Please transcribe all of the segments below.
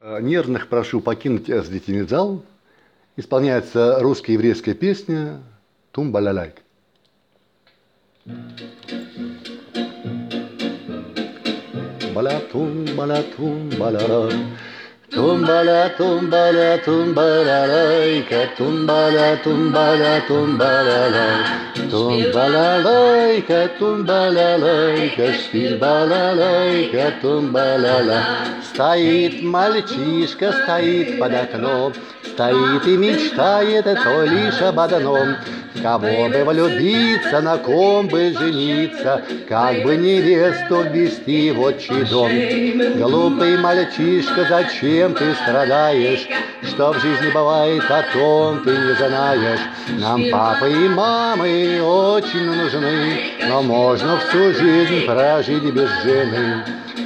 Нервных прошу покинуть зрительный зал. Исполняется русская еврейская песня «Тум-балалайк». Баля-тум-баля-тум-баля, тум-баля-тум-баля-тум-балалайка, тум-баля-тум-баля-тум-балалай, тум-балалайка, тум-балалайка, шпиль-балалайка, тум-балала. Стоит мальчишка, стоит под окном, стоит и мечтает то лишь об одном. В кого бы влюбиться, на ком бы жениться, как бы невесту ввести в отчий дом. Глупый мальчишка, зачем ты страдаешь? Что в жизни бывает, о том ты не знаешь. Нам папы и мамы очень нужны, но можно всю жизнь прожить без жены.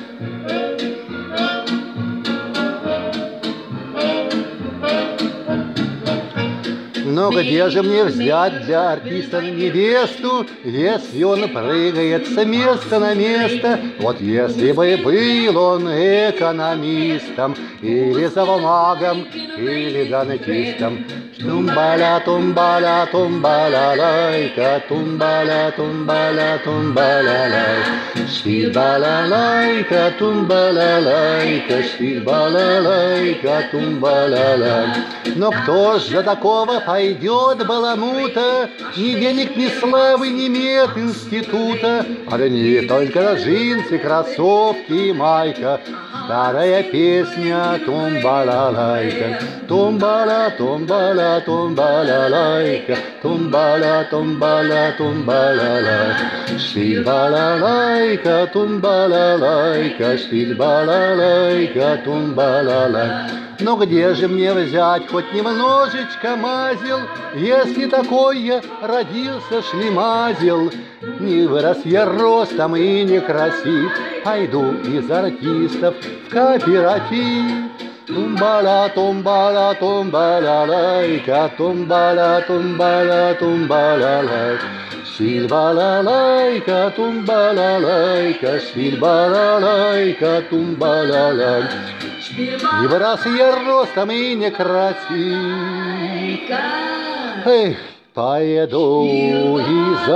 Но где же мне взять для артиста невесту, если он прыгает с места на место? Вот если бы был он экономистом, или завмагом, или дантистом. Тумбаля, тумбаля, тумбаля-лайка, тумбаля, тумбаля, тумбаля-лай. Шпиль-балалайка, тумбаля-лайка, шпиль-балалайка, тумбаля-лай. Но кто ж за такого пойдет баламута? Ни денег, ни славы, ни мединститута. Одни только джинсы, кроссовки и майка. Старая песня тум-балалайка. Тумбаля, тумбаля, тумбаля-лайка. Тумбаля, тумбаля, тумбаля-лай. Шпиль-балалайка, тумбаля-лайка, шпиль-балалайка, тумбаля-лай. Но где же мне взять хоть немножечко мазел, если такой я родился шлемазел? Не вырос я ростом и не красив, пойду из артистов в кооператив. Тумбаля, тумбаля, тумбаля-лайка, тумбаля, тумбаля, тумбаля-лайка. Шпиль-балалайка, тумбаля-лайка, шпиль-балалайка, тумбаля-лайка. Не вырос я ростом и не красив. Эх, поеду из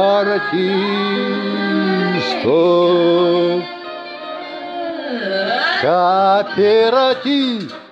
артистов кооператив.